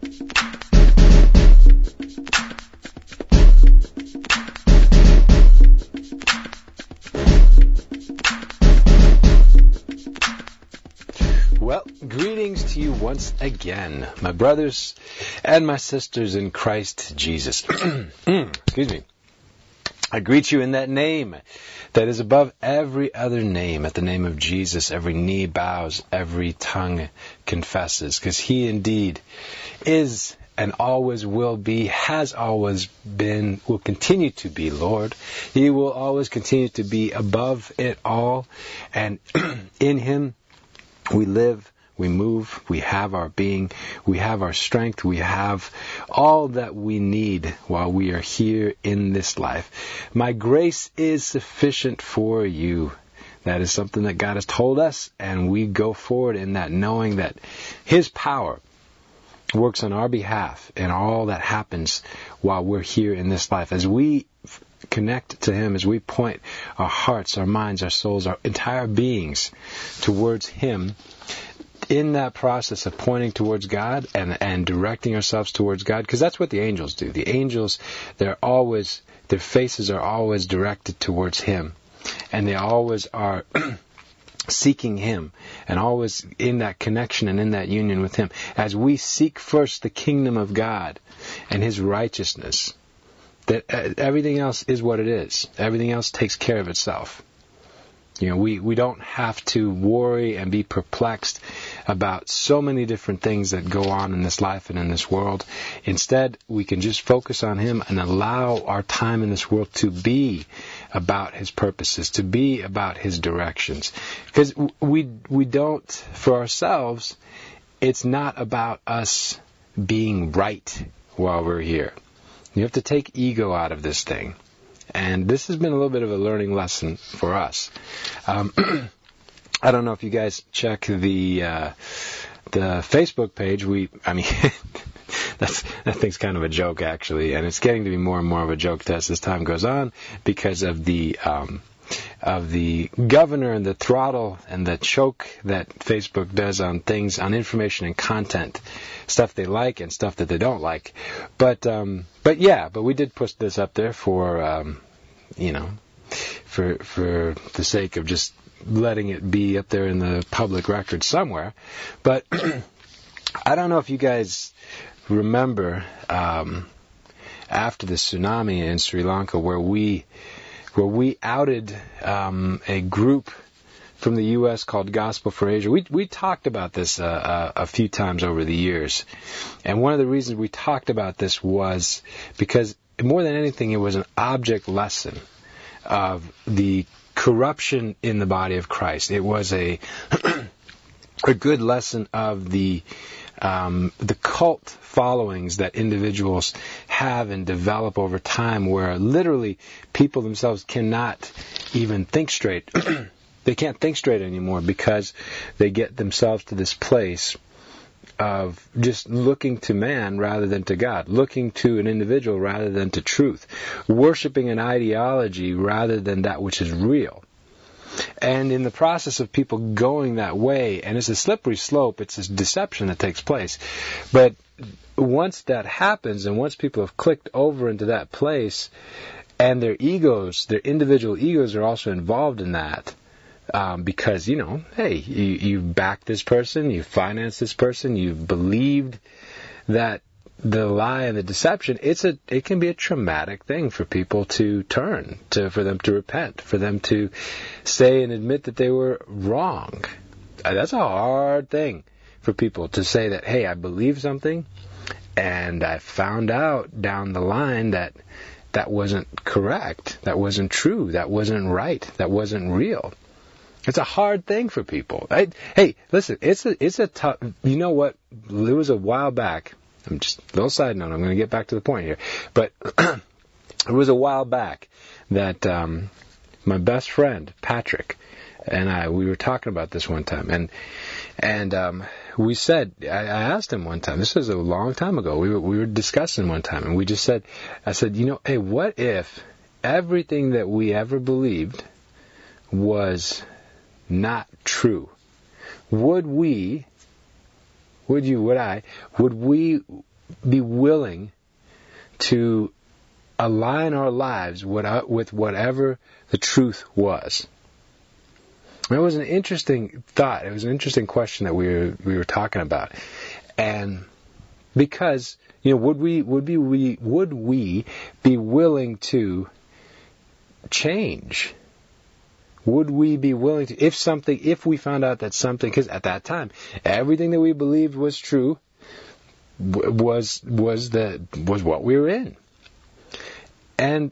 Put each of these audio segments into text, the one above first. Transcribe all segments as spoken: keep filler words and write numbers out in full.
Well, greetings to you once again, my brothers and my sisters in Christ Jesus. Excuse me. I greet you in that name that is above every other name. At the name of Jesus, every knee bows, every tongue confesses, because He indeed is and always will be, has always been, will continue to be Lord. He will always continue to be above it all, and in Him we live, we move, we have our being, we have our strength, we have all that we need while we are here in this life. My grace is sufficient for you. That is something that God has told us, and we go forward in that, knowing that His power works on our behalf in all that happens while we're here in this life. As we connect to Him, as we point our hearts, our minds, our souls, our entire beings towards Him, in that process of pointing towards God and, and directing ourselves towards God, because that's what the angels do. The angels, they're always, their faces are always directed towards Him, and they always are seeking Him, and always in that connection and in that union with Him. As we seek first the kingdom of God and His righteousness, that everything else is what it is. Everything else takes care of itself. You know, we, we don't have to worry and be perplexed about so many different things that go on in this life and in this world. Instead, we can just focus on Him and allow our time in this world to be about His purposes, to be about His directions. Because we, we don't, for ourselves, it's not about us being right while we're here. You have to take ego out of this thing. And this has been a little bit of a learning lesson for us. Um, I don't know if you guys check the uh, the Facebook page. We, I mean, that's that thing's kind of a joke, actually. And it's getting to be more and more of a joke as this time goes on, because of the um, of the governor and the throttle and the choke that Facebook does on things, on information and content, stuff they like and stuff that they don't like. But um, but yeah, but we did put this up there for um, you know, for for the sake of just letting it be up there in the public record somewhere. But I don't know if you guys remember um, after the tsunami in Sri Lanka, where we where we outed um, a group from the U S called Gospel for Asia. We we talked about this uh, uh, a few times over the years, and one of the reasons we talked about this was because more than anything, it was an object lesson of the corruption in the body of Christ. It was a a good lesson of the um, the cult followings that individuals have and develop over time, where literally people themselves cannot even think straight. They can't think straight anymore because they get themselves to this place of just looking to man rather than to God, looking to an individual rather than to truth, worshiping an ideology rather than that which is real. And in the process of people going that way, and it's a slippery slope, it's a deception that takes place. But once that happens, and once people have clicked over into that place, and their egos, their individual egos are also involved in that, Um, because, you know, hey, you, you backed this person, you financed this person, you've believed that the lie and the deception, it's a, it can be a traumatic thing for people to turn, to, for them to repent, for them to say and admit that they were wrong. That's a hard thing for people to say that, hey, I believe something, and I found out down the line that that wasn't correct, that wasn't true, that wasn't right, that wasn't real. It's a hard thing for people. I, hey, listen, it's a, it's a tough, you know what, there was a while back, I'm just, a little side note, I'm going to get back to the point here, but it was a while back that um, my best friend, Patrick, and I, we were talking about this one time, and and um, we said, I, I asked him one time, this was a long time ago, we were, we were discussing one time, and we just said, I said, you know, hey, what if everything that we ever believed was not true? Would we, would you, would I, would we be willing to align our lives with whatever the truth was? It was an interesting thought. It was an interesting question that we were we were talking about, and because you know, would we would be we would we be willing to change? Would we be willing to, if something, if we found out that something, because at that time everything that we believed was true was was the was what we were in, and.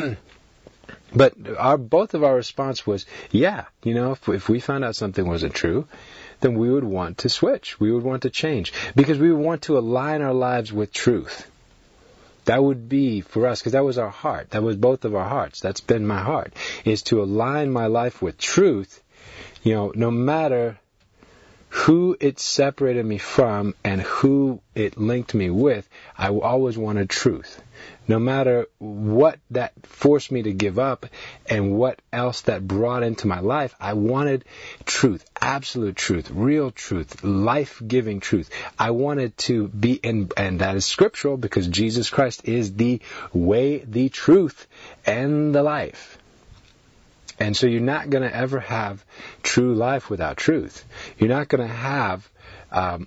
But our, both of our response was, yeah, you know, if, if we found out something wasn't true, then we would want to switch. We would want to change. Because we would want to align our lives with truth. That would be for us, because that was our heart. That was both of our hearts. That's been my heart, is to align my life with truth, you know, no matter who it separated me from and who it linked me with, I always wanted truth. No matter what that forced me to give up and what else that brought into my life, I wanted truth, absolute truth, real truth, life-giving truth. I wanted to be, in, and that is scriptural because Jesus Christ is the way, the truth, and the life. And so you're not going to ever have true life without truth. You're not going to have um,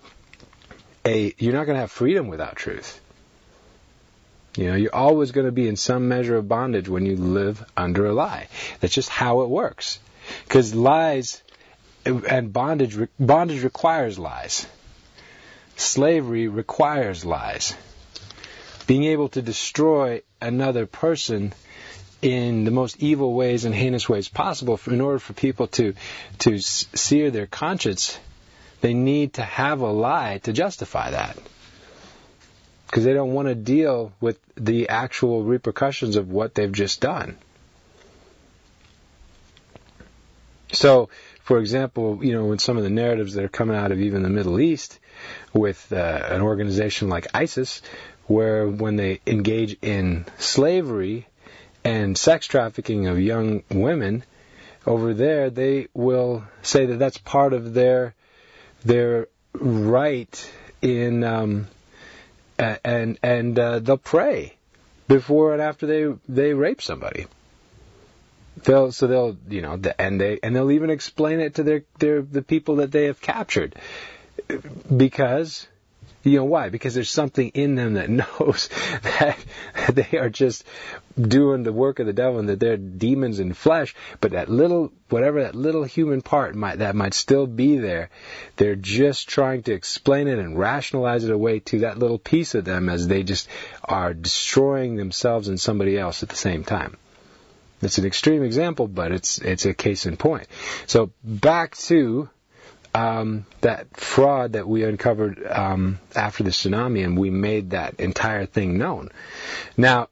a. You're not going to have freedom without truth. You know, you're always going to be in some measure of bondage when you live under a lie. That's just how it works. Because lies and bondage bondage requires lies. Slavery requires lies. Being able to destroy another person in the most evil ways and heinous ways possible, for, in order for people to to sear their conscience, they need to have a lie to justify that. Because they don't want to deal with the actual repercussions of what they've just done. So, for example, you know, in some of the narratives that are coming out of even the Middle East with uh, an organization like ISIS, where when they engage in slavery and sex trafficking of young women, over there they will say that that's part of their their right in um, and and uh, they'll pray before and after they they rape somebody. They'll so they'll you know and they and they'll even explain it to their their the people that they have captured, because. You know why? Because there's something in them that knows that they are just doing the work of the devil and that they're demons in flesh. But that little, whatever that little human part might, that might still be there, they're just trying to explain it and rationalize it away to that little piece of them as they just are destroying themselves and somebody else at the same time. It's an extreme example, but it's it's a case in point. So back to Um, that fraud that we uncovered um, after the tsunami, and we made that entire thing known. Now,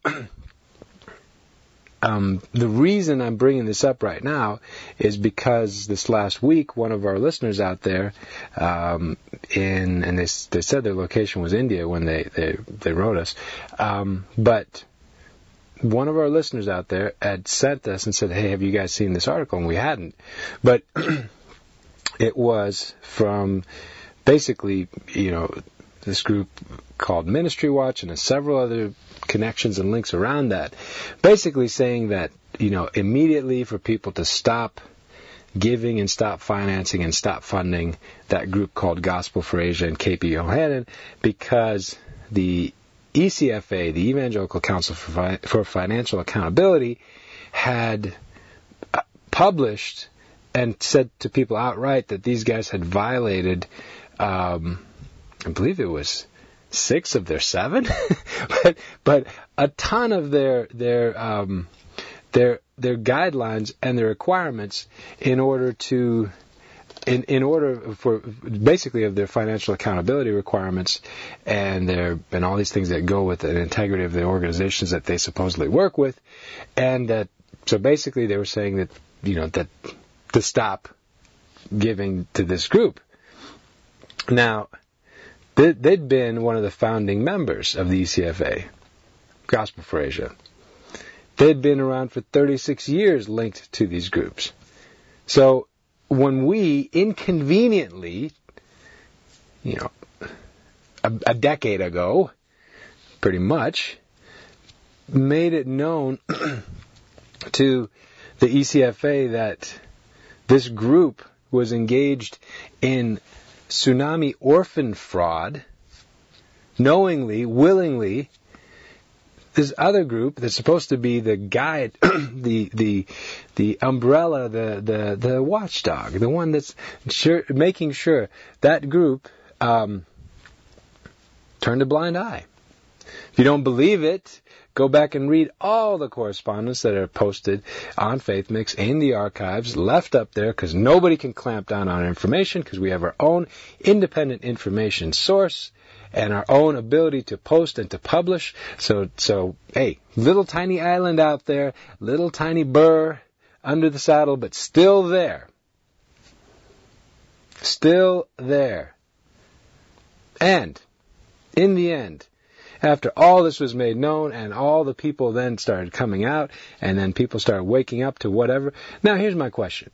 um, the reason I'm bringing this up right now is because this last week, one of our listeners out there, um, in and they they said their location was India when they they, they wrote us, um, but one of our listeners out there had sent us and said, "Hey, have you guys seen this article?" And we hadn't, but it was from basically, you know, this group called Ministry Watch and several other connections and links around that, basically saying that, you know, immediately for people to stop giving and stop financing and stop funding that group called Gospel for Asia and K P Yohanan, because the E C F A, the Evangelical Council for, Fi- for Financial Accountability, had published and said to people outright that these guys had violated, um, I believe it was six of their seven, but but a ton of their their um, their their guidelines and their requirements in order to in in order for basically of their financial accountability requirements and their and all these things that go with the integrity of the organizations that they supposedly work with, and that so basically they were saying that you know that. to stop giving to this group. Now, they'd been one of the founding members of the E C F A, Gospel for Asia. They'd been around for thirty-six years linked to these groups. So, when we inconveniently, you know, a, a decade ago, pretty much, made it known to the E C F A that this group was engaged in tsunami orphan fraud, knowingly, willingly. This other group that's supposed to be the guide, the the the umbrella, the the the watchdog, the one that's sure, making sure that group um, turned a blind eye. If you don't believe it, go back and read all the correspondence that are posted on FaithMix in the archives, left up there, because nobody can clamp down on information, because we have our own independent information source and our own ability to post and to publish. So, so hey, little tiny island out there, little tiny burr under the saddle, but still there. Still there. And, in the end, after all this was made known and all the people then started coming out and then people started waking up to whatever. Now, here's my question.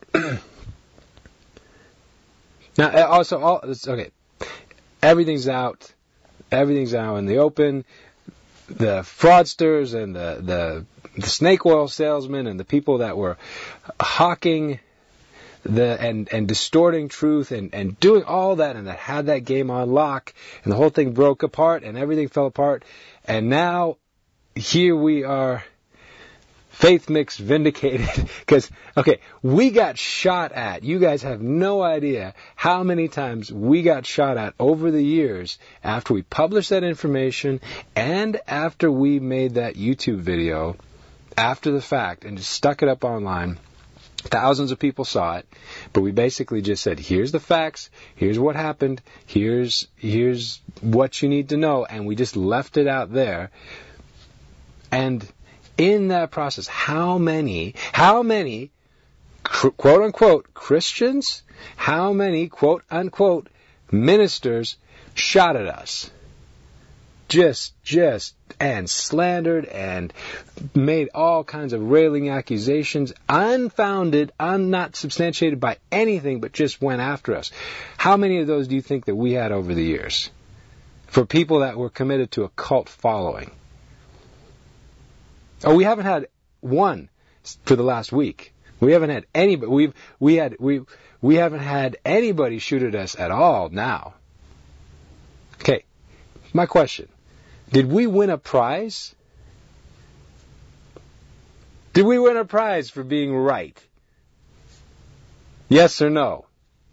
Now, also, all, okay, everything's out. Everything's out in the open. The fraudsters and the, the, the snake oil salesmen and the people that were hawking the and, and distorting truth and, and doing all that and that had that game on lock, and the whole thing broke apart and everything fell apart. And now here we are, FaithMix vindicated, because, okay, we got shot at. You guys have no idea how many times we got shot at over the years after we published that information and after we made that YouTube video after the fact and just stuck it up online. Thousands of people saw it, but we basically just said, here's the facts, here's what happened, here's here's what you need to know, and we just left it out there. And in that process, how many, how many, quote-unquote, Christians, how many, quote-unquote, ministers shot at us? Just, just, and slandered and made all kinds of railing accusations, unfounded, un, not substantiated by anything, but just went after us. How many of those do you think that we had over the years? For people that were committed to a cult following. Oh, we haven't had one for the last week. We haven't had anybody. We've we had we we haven't had anybody shoot at us at all now. Okay, my question: did we win a prize? Did we win a prize for being right? Yes or no?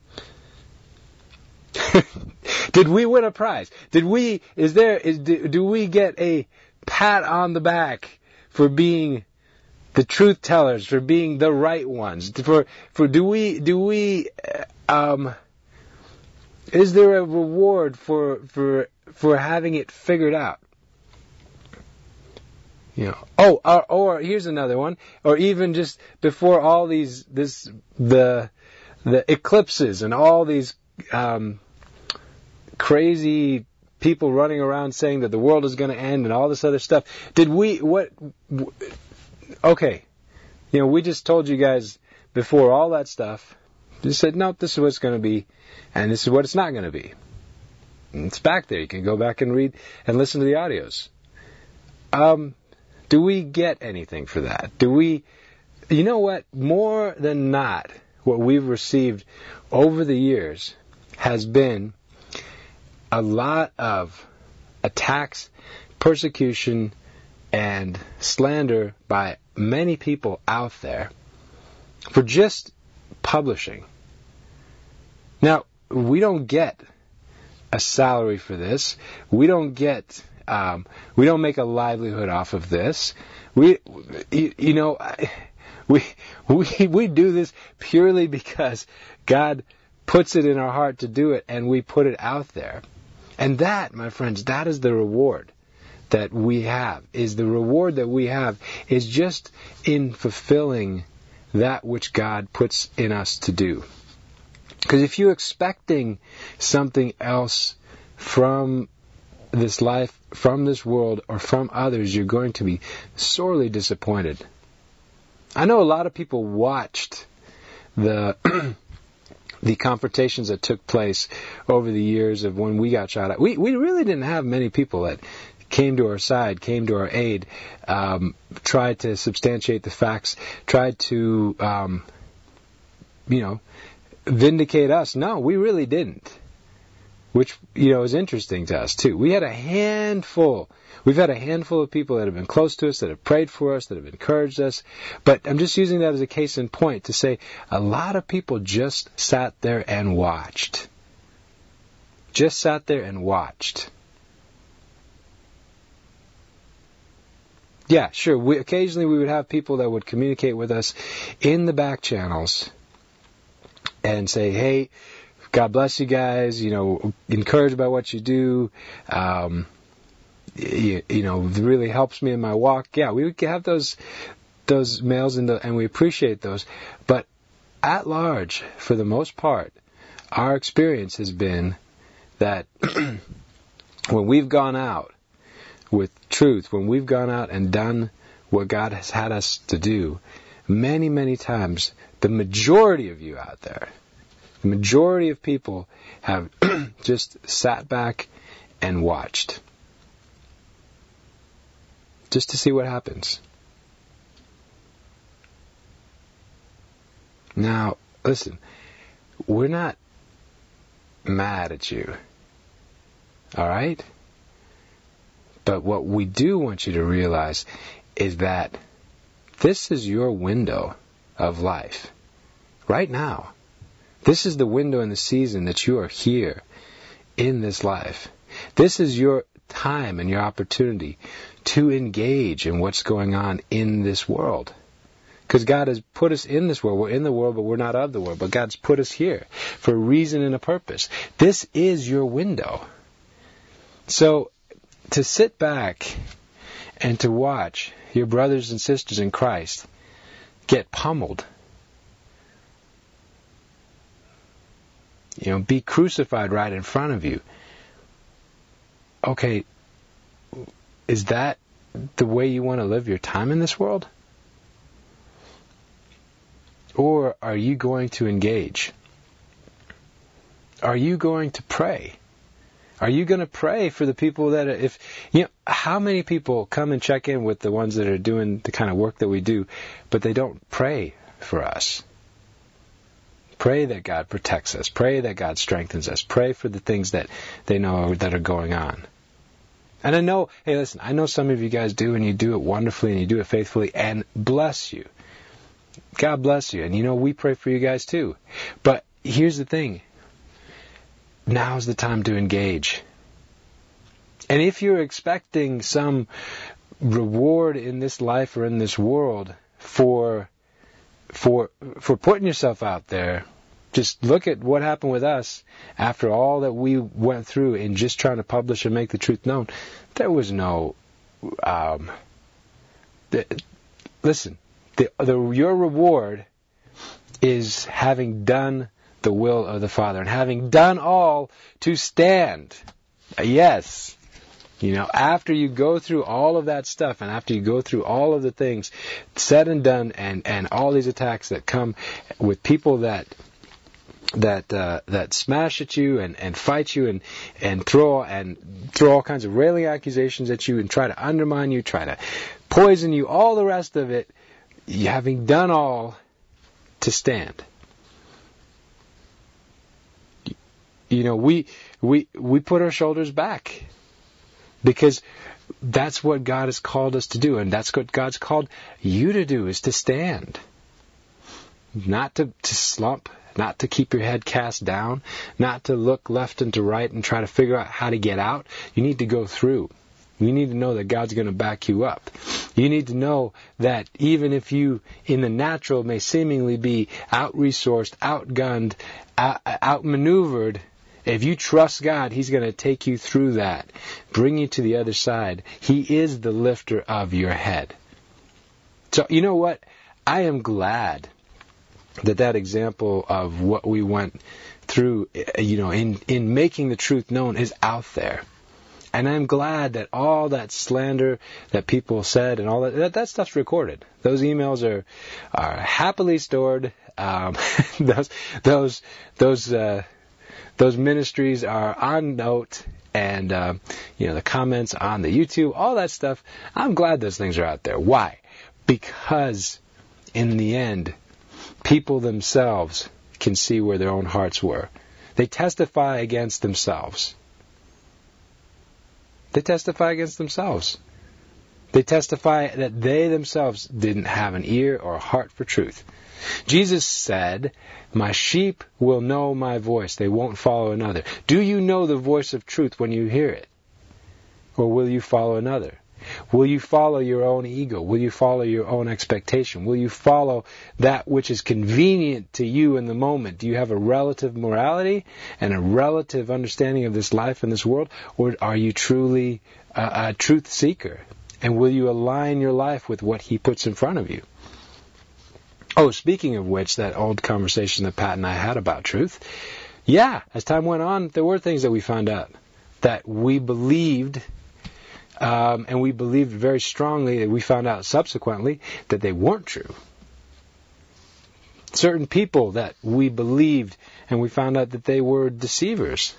Did we win a prize? Did we? Is there? Is do, do we get a pat on the back for being the truth tellers, for being the right ones? For for do we do we um? Is there a reward for for for having it figured out? You know. Oh, or, or here's another one. Or even just before all these this the the eclipses and all these um, crazy people running around saying that the world is going to end and all this other stuff. Did we, what, okay, you know, we just told you guys before all that stuff, just said, no, this is what it's going to be, and this is what it's not going to be. And it's back there. You can go back and read and listen to the audios. Um, do we get anything for that? Do we, you know what, more than not, what we've received over the years has been a lot of attacks, persecution, and slander by many people out there for just publishing. Now, we don't get a salary for this. We don't get, um, we don't make a livelihood off of this. We, you, you know, we, we, we do this purely because God puts it in our heart to do it, and we put it out there. And that, my friends, that is the reward that we have. Is the reward that we have is just in fulfilling that which God puts in us to do. Because if you're expecting something else from this life, from this world, or from others, you're going to be sorely disappointed. I know a lot of people watched the the confrontations that took place over the years of when we got shot at. We we really didn't have many people that came to our side, came to our aid, um, tried to substantiate the facts, tried to, um, you know, vindicate us. No, we really didn't. Which, you know, is interesting to us, too. We had a handful. We've had a handful of people that have been close to us, that have prayed for us, that have encouraged us. But I'm just using that as a case in point to say a lot of people just sat there and watched. Just sat there and watched. Yeah, sure. We, occasionally we would have people that would communicate with us in the back channels and say, hey, God bless you guys, you know, encouraged by what you do, um, you, you know, it really helps me in my walk. Yeah, we would have those those mails in the, and we appreciate those. But at large, for the most part, our experience has been that when we've gone out with truth, when we've gone out and done what God has had us to do, many, many times, the majority of you out there, the majority of people have just sat back and watched. Just to see what happens. Now, listen, we're not mad at you. Alright? But what we do want you to realize is that this is your window of life. Right now. This is the window in the season that you are here in this life. This is your time and your opportunity to engage in what's going on in this world. Because God has put us in this world. We're in the world, but we're not of the world. But God's put us here for a reason and a purpose. This is your window. So, to sit back and to watch your brothers and sisters in Christ get pummeled, you know, be crucified right in front of you. Okay, is that the way you want to live your time in this world? Or are you going to engage? Are you going to pray? Are you going to pray for the people that are, if, you know, how many people come and check in with the ones that are doing the kind of work that we do, but they don't pray for us? Pray that God protects us. Pray that God strengthens us. Pray for the things that they know that are going on. And I know, hey, listen, I know some of you guys do, and you do it wonderfully, and you do it faithfully, and bless you. God bless you. And you know, we pray for you guys too. But here's the thing. Now's the time to engage. And if you're expecting some reward in this life or in this world for for for putting yourself out there, just look at what happened with us after all that we went through in just trying to publish and make the truth known. There was no um, the, listen, the, the your reward is having done the will of the Father, and having done all to stand. Yes. You know, after you go through all of that stuff, and after you go through all of the things said and done, and, and all these attacks that come with people that that uh, that smash at you and, and fight you and and throw and throw all kinds of railing accusations at you and try to undermine you, try to poison you, all the rest of it, you having done all to stand. You know, we we we put our shoulders back because that's what God has called us to do, and that's what God's called you to do, is to stand. Not to, to slump, not to keep your head cast down, not to look left and to right and try to figure out how to get out. You need to go through. You need to know that God's going to back you up. You need to know that even if you, in the natural, may seemingly be out-resourced, outgunned, out- outmaneuvered, if you trust God, He's going to take you through that, bring you to the other side. He is the lifter of your head. So, you know what? I am glad that that example of what we went through, you know, in, in making the truth known is out there. And I'm glad that all that slander that people said and all that, that, that stuff's recorded. Those emails are, are happily stored Um, those those those uh, those ministries are on note, and uh, you know the comments on the YouTube, all that stuff. I'm glad those things are out there. Why? Because in the end, people themselves can see where their own hearts were. They testify against themselves. They testify against themselves. They testify that they themselves didn't have an ear or a heart for truth. Jesus said, "My sheep will know my voice. They won't follow another." Do you know the voice of truth when you hear it? Or will you follow another? Will you follow your own ego? Will you follow your own expectation? Will you follow that which is convenient to you in the moment? Do you have a relative morality and a relative understanding of this life and this world? Or are you truly a, a truth seeker? And will you align your life with what He puts in front of you? Oh, speaking of which, that old conversation that Pat and I had about truth, yeah, as time went on, there were things that we found out that we believed. Um, and we believed very strongly that we found out subsequently that they weren't true. Certain people that we believed, and we found out that they were deceivers.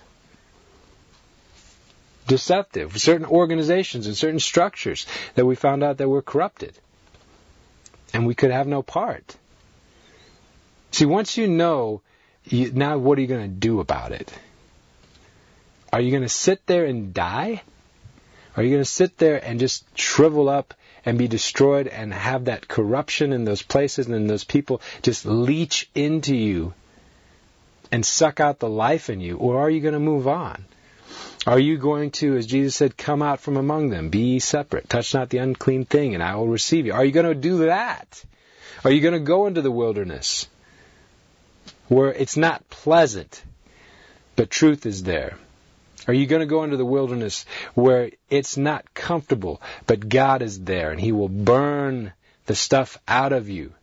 Deceptive. Certain organizations and certain structures that we found out that were corrupted. And we could have no part. See, once you know, you, now what are you going to do about it? Are you going to sit there and die? Are you going to sit there and just shrivel up and be destroyed and have that corruption in those places and in those people just leach into you and suck out the life in you? Or are you going to move on? Are you going to, as Jesus said, come out from among them, be ye separate, touch not the unclean thing, and I will receive you? Are you going to do that? Are you going to go into the wilderness where it's not pleasant, but truth is there? Are you going to go into the wilderness where it's not comfortable, but God is there and He will burn the stuff out of you?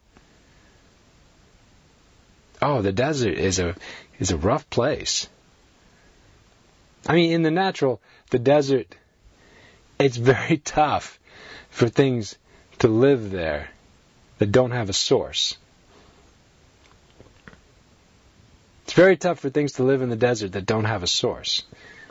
Oh, the desert is a is a rough place. I mean, in the natural, the desert, it's very tough for things to live there that don't have a source. It's very tough for things to live in the desert that don't have a source.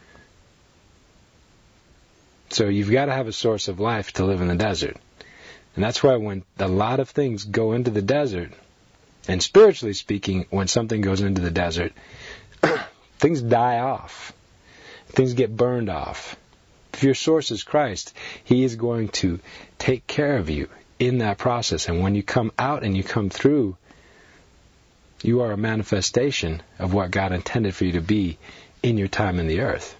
So you've got to have a source of life to live in the desert. And that's why when a lot of things go into the desert, and spiritually speaking, when something goes into the desert, things die off. Things get burned off. If your source is Christ, He is going to take care of you in that process. And when you come out and you come through, you are a manifestation of what God intended for you to be in your time in the earth.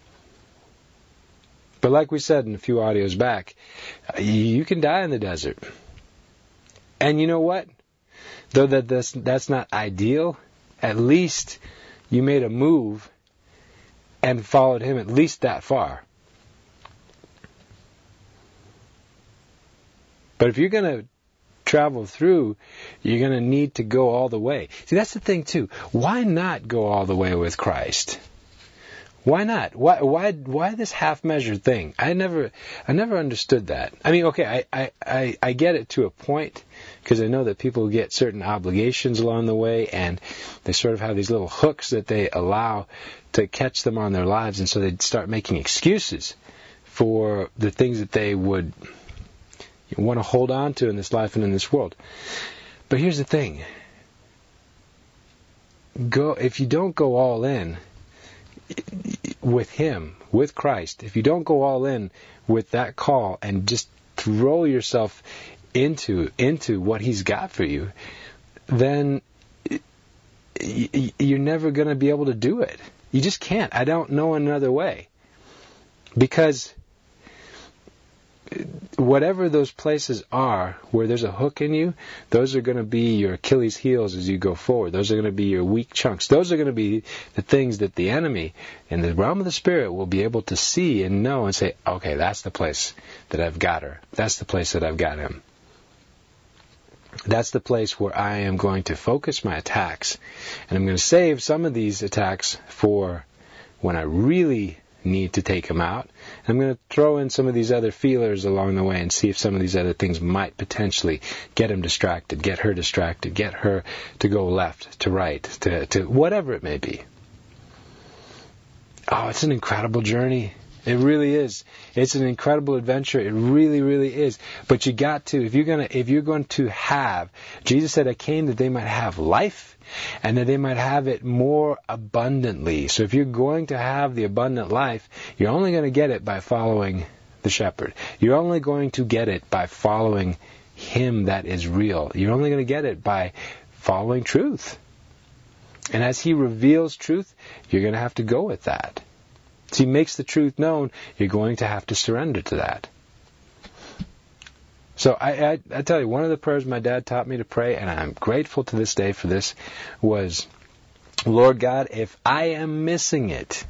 But like we said in a few audios back, you can die in the desert. And you know what? Though that that's, that's not ideal, at least you made a move and followed Him at least that far. But if you're going to travel through, you're going to need to go all the way. See, that's the thing too. Why not go all the way with Christ? Why not? Why why why this half-measured thing? I never I never understood that. I mean, okay, I, I, I, I get it to a point, because I know that people get certain obligations along the way, and they sort of have these little hooks that they allow to catch them on their lives, and so they start making excuses for the things that they would want to hold on to in this life and in this world. But here's the thing. Go if you don't go all in with Him, with Christ, if you don't go all in with that call and just throw yourself into into what He's got for you, then you're never going to be able to do it. You just can't. I don't know another way. Because whatever those places are where there's a hook in you, those are going to be your Achilles heels as you go forward. Those are going to be your weak chunks. Those are going to be the things that the enemy in the realm of the Spirit will be able to see and know and say, okay, that's the place that I've got her. That's the place that I've got him. That's the place where I am going to focus my attacks. And I'm going to save some of these attacks for when I really need to take them out. I'm going to throw in some of these other feelers along the way and see if some of these other things might potentially get him distracted, get her distracted, get her to go left, to right, to, to whatever it may be. Oh, it's an incredible journey. It really is. It's an incredible adventure. It really, really is. But you got to, if you're gonna, if you're going to have, Jesus said, "I came that they might have life, and that they might have it more abundantly." So if you're going to have the abundant life, you're only going to get it by following the shepherd. You're only going to get it by following Him that is real. You're only going to get it by following truth. And as He reveals truth, you're going to have to go with that. As He makes the truth known, you're going to have to surrender to that. So I, I, I tell you, one of the prayers my dad taught me to pray, and I'm grateful to this day for this, was, "Lord God, if I am missing it,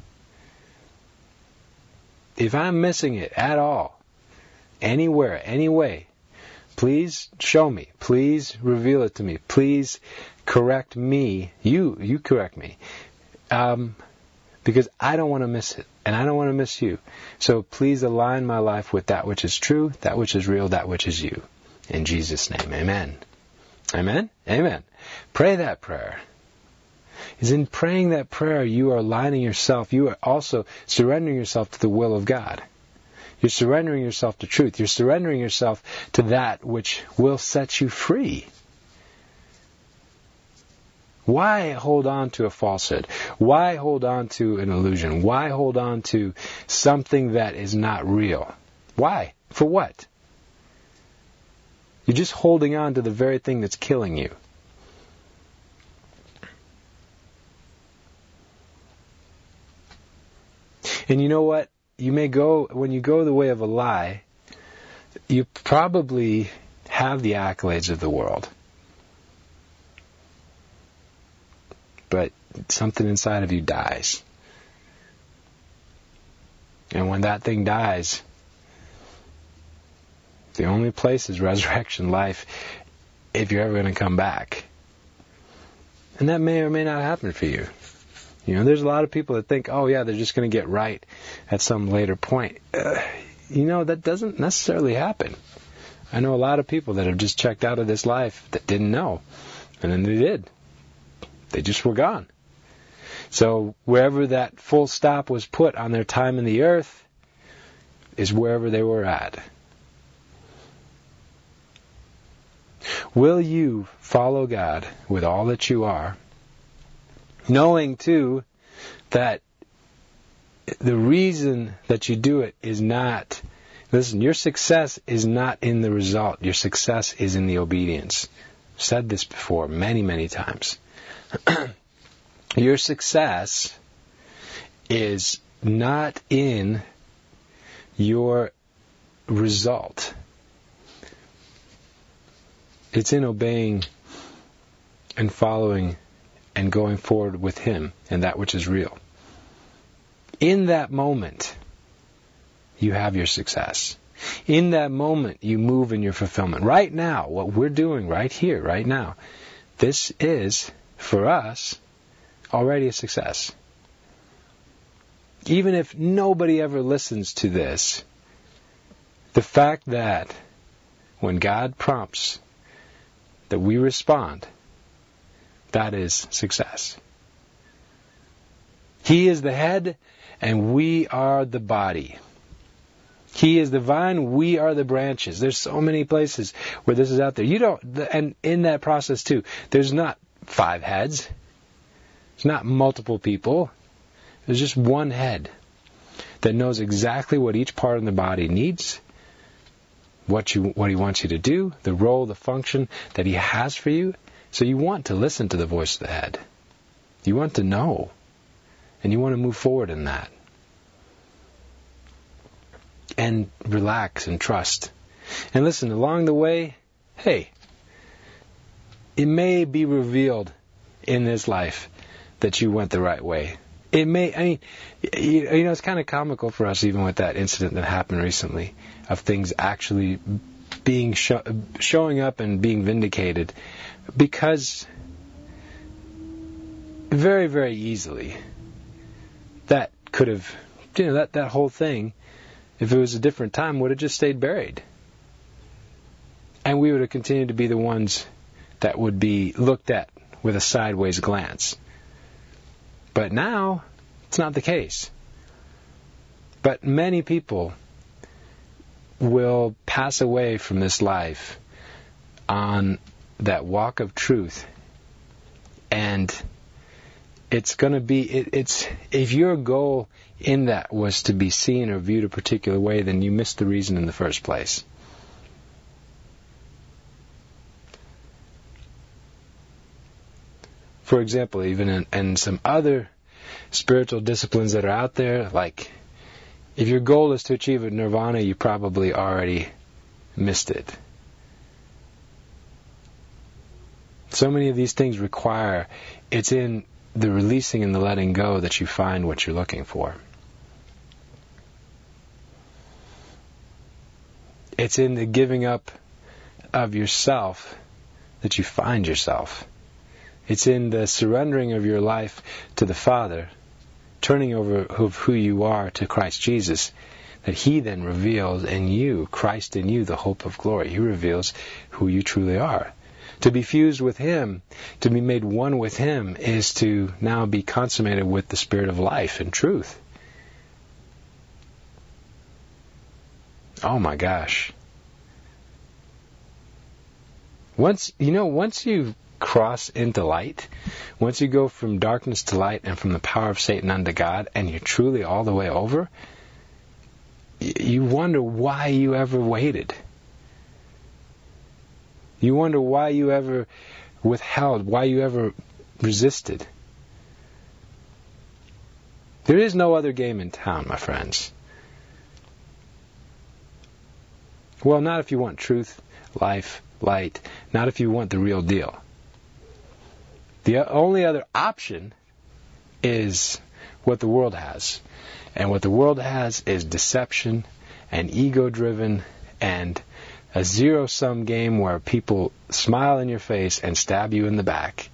if I'm missing it at all, anywhere, any way, please show me. Please reveal it to me. Please correct me. You, you correct me. Um, because I don't want to miss it, and I don't want to miss you. So please align my life with that which is true, that which is real, that which is you. In Jesus' name, amen." Amen? Amen. Pray that prayer. Is in praying that prayer, you are aligning yourself. You are also surrendering yourself to the will of God. You're surrendering yourself to truth. You're surrendering yourself to that which will set you free. Why hold on to a falsehood? Why hold on to an illusion? Why hold on to something that is not real? Why? For what? You're just holding on to the very thing that's killing you. And you know what? You may go, when you go the way of a lie, you probably have the accolades of the world. But something inside of you dies. And when that thing dies, the only place is resurrection life if you're ever going to come back. And that may or may not happen for you. You know, there's a lot of people that think, oh yeah, they're just going to get right at some later point. Uh, you know, that doesn't necessarily happen. I know a lot of people that have just checked out of this life that didn't know. And then they did. They just were gone. So wherever that full stop was put on their time in the earth is wherever they were at. Will you follow God with all that you are, knowing too that the reason that you do it is not, listen, your success is not in the result. Your success is in the obedience. I've said this before many, many times. Your success is not in your result. It's in obeying and following and going forward with Him and that which is real. In that moment, you have your success. In that moment, you move in your fulfillment. Right now, what we're doing right here, right now, this is, for us, already a success. Even if nobody ever listens to this, the fact that when God prompts that we respond, that is success. He is the head and we are the body. He is the vine, we are the branches. There's so many places where this is out there. You don't, and in that process too, there's not five heads. It's not multiple people. There's just one head that knows exactly what each part of the body needs, what you what he wants you to do, the role, the function that he has for you. So you want to listen to the voice of the head. You want to know. And you want to move forward in that. And relax and trust. And listen, along the way, hey, it may be revealed in this life that you went the right way. It may, I mean, you know, it's kind of comical for us even with that incident that happened recently of things actually being show, showing up and being vindicated, because very, very easily that could have, you know, that, that whole thing if it was a different time, would have just stayed buried. And we would have continued to be the ones that would be looked at with a sideways glance. But now, it's not the case. But many people will pass away from this life on that walk of truth. And it's going to be, it, it's if your goal in that was to be seen or viewed a particular way, then you missed the reason in the first place. For example, even in, in some other spiritual disciplines that are out there, like if your goal is to achieve a nirvana, you probably already missed it. So many of these things require, it's in the releasing and the letting go that you find what you're looking for. It's in the giving up of yourself that you find yourself. It's in the surrendering of your life to the Father, turning over of who you are to Christ Jesus, that He then reveals in you, Christ in you, the hope of glory. He reveals who you truly are. To be fused with Him, to be made one with Him, is to now be consummated with the Spirit of life and truth. Oh my gosh. Once, you know, once you cross into light, once you go from darkness to light and from the power of Satan unto God, and you're truly all the way over, you wonder why you ever waited. You wonder why you ever withheld, why you ever resisted. There is no other game in town, my friends. Well, not if you want truth, life, light, not if you want the real deal. The only other option is what the world has. And what the world has is deception and ego-driven and a zero-sum game where people smile in your face and stab you in the back.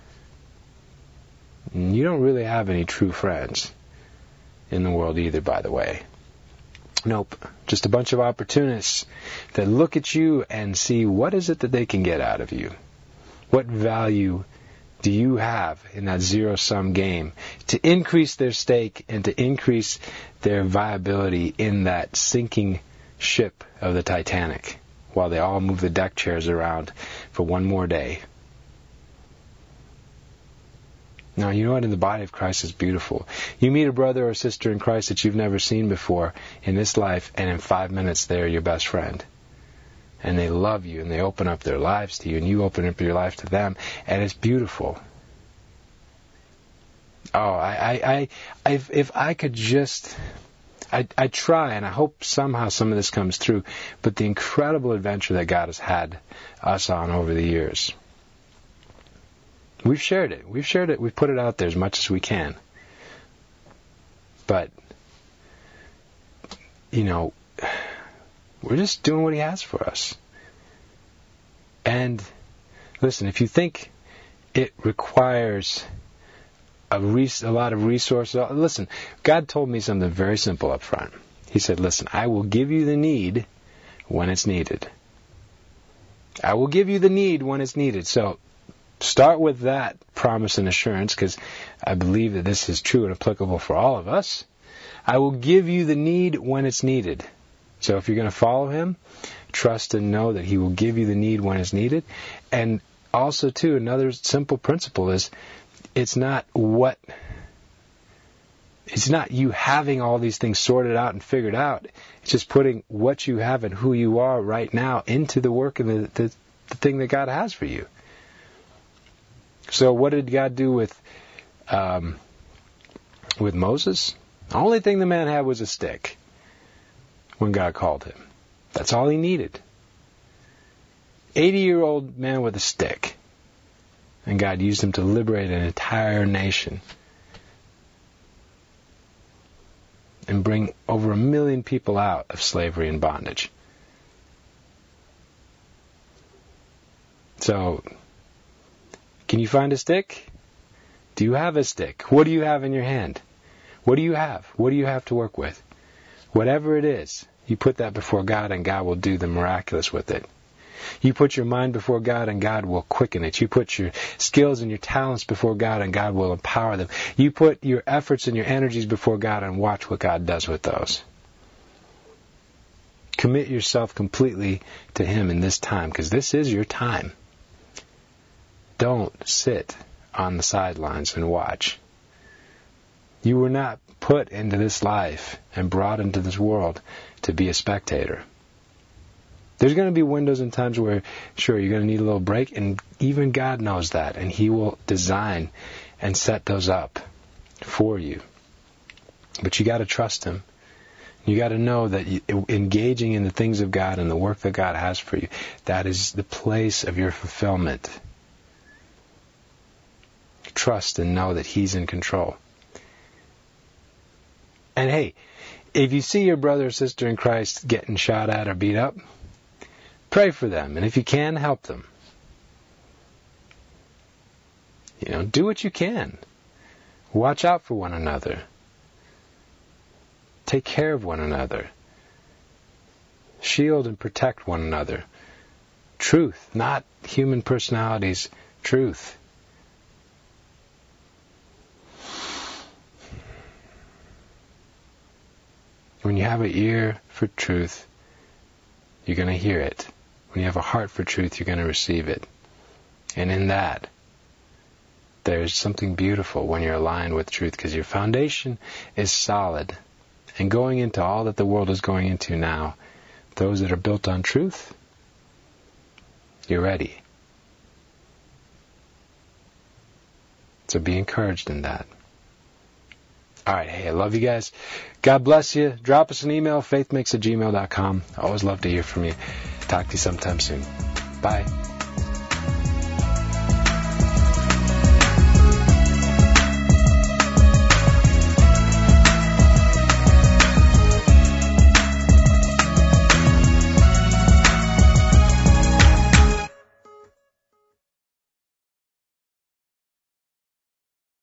And you don't really have any true friends in the world either, by the way. Nope. Just a bunch of opportunists that look at you and see what is it that they can get out of you. What value do you have in that zero-sum game to increase their stake and to increase their viability in that sinking ship of the Titanic while they all move the deck chairs around for one more day? Now, you know what? In the body of Christ is beautiful. You meet a brother or sister in Christ that you've never seen before in this life, and in five minutes they're your best friend. And they love you, and they open up their lives to you, and you open up your life to them, and it's beautiful. Oh, I, I, I, I if, if I could just, I, I try, and I hope somehow some of this comes through, but the incredible adventure that God has had us on over the years. We've shared it. We've shared it. We've put it out there as much as we can. But, you know, we're just doing what He has for us. And listen, if you think it requires a, res- a lot of resources, listen, God told me something very simple up front. He said, listen, I will give you the need when it's needed. I will give you the need when it's needed. So start with that promise and assurance, because I believe that this is true and applicable for all of us. I will give you the need when it's needed. So if you're going to follow Him, trust and know that He will give you the need when it's needed. And also, too, another simple principle is it's not what, it's not you having all these things sorted out and figured out. It's just putting what you have and who you are right now into the work and the, the, the thing that God has for you. So what did God do with um, with Moses? The only thing the man had was a stick when God called him. That's all he needed. eighty-year-old man with a stick. And God used him to liberate an entire nation and bring over a million people out of slavery and bondage. So, can you find a stick? Do you have a stick? What do you have in your hand? What do you have? What do you have to work with? Whatever it is, you put that before God and God will do the miraculous with it. You put your mind before God and God will quicken it. You put your skills and your talents before God and God will empower them. You put your efforts and your energies before God and watch what God does with those. Commit yourself completely to Him in this time, because this is your time. Don't sit on the sidelines and watch. You were not put into this life and brought into this world to be a spectator. There's going to be windows and times where, sure, you're going to need a little break, and even God knows that, and He will design and set those up for you. But you got to trust Him. You got to know that you, engaging in the things of God and the work that God has for you, that is the place of your fulfillment. Trust and know that He's in control. And hey, if you see your brother or sister in Christ getting shot at or beat up, pray for them. And if you can, help them. You know, do what you can. Watch out for one another. Take care of one another. Shield and protect one another. Truth, not human personalities. Truth. When you have an ear for truth, you're going to hear it. When you have a heart for truth, you're going to receive it. And in that, there's something beautiful when you're aligned with truth, because your foundation is solid. And going into all that the world is going into now, those that are built on truth, you're ready. So be encouraged in that. All right, hey, I love you guys. God bless you. Drop us an email, faithmix at gmail dot com. I always love to hear from you. Talk to you sometime soon. Bye.